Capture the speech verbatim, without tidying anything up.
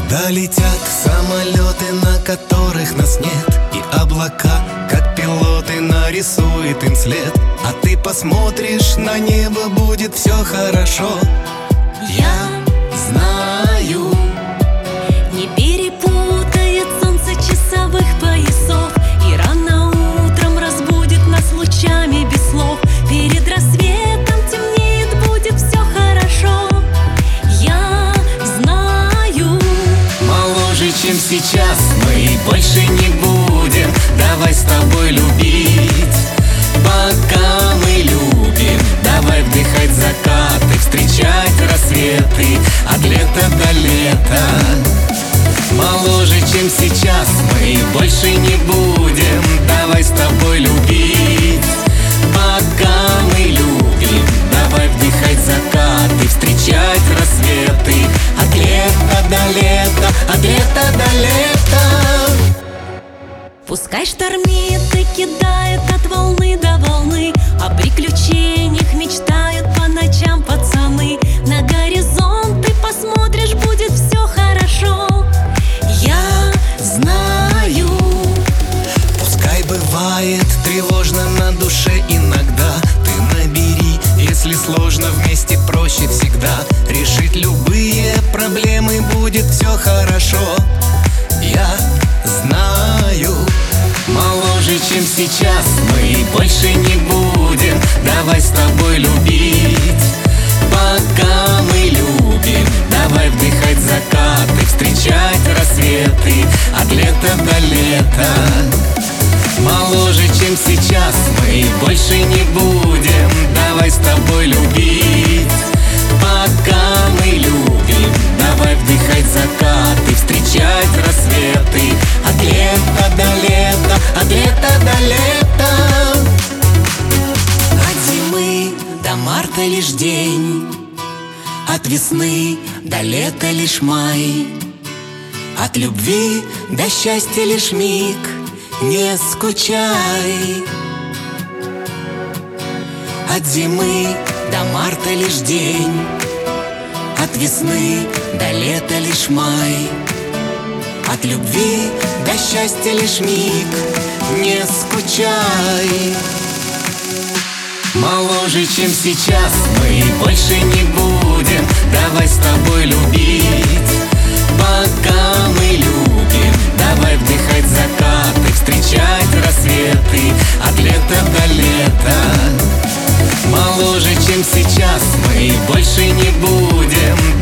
Когда летят самолеты, на которых нас нет, и облака, как пилоты, нарисует им след, а ты посмотришь на небо, будет все хорошо. Я знаю. Не перепутает солнце часовых поясов, и рано утром разбудит нас лучами без слов. Перед рассветом темнеет, будет все хорошо. Я знаю. Моложе, чем сейчас, мы больше не будем. Давай с тобой любить, пока мы любим. Давай вдыхать закаты, встречать рассветы, от лета до лета. Моложе, чем сейчас, мы больше не будем. Давай с тобой любить, пока мы любим. Давай вдыхать закаты, встречать рассветы, от лета до лета, от лета до лета. Пускай штормит и кидает от волны до волны, о приключениях мечтают по ночам пацаны. На горизонт ты посмотришь, будет все хорошо. Я знаю. Пускай бывает тревожно на душе иногда, ты набери, если сложно, вместе проще всегда. Решить любые проблемы, будет все хорошо. Я знаю. Моложе, чем сейчас, мы больше не будем. Давай с тобой любить, пока мы любим. Давай вдыхать закаты, встречать рассветы, от лета до лета. Моложе, чем сейчас, мы больше не будем. Давай с тобой любить, пока мы любим. Давай вдыхать закаты, встречать рассветы, от лета до лета, от лета до лета. От зимы до марта лишь день, от весны до лета лишь май, от любви до счастья лишь миг. Не скучай. От зимы до марта лишь день, от весны до лета лишь май, от любви до счастья лишь миг. Не скучай. Моложе, чем сейчас, мы больше не будем. Давай с тобой любить, пока мы любим. Давай вдыхать закаты, встречать рассветы, от лета до лета. Моложе, чем сейчас, мы больше не будем.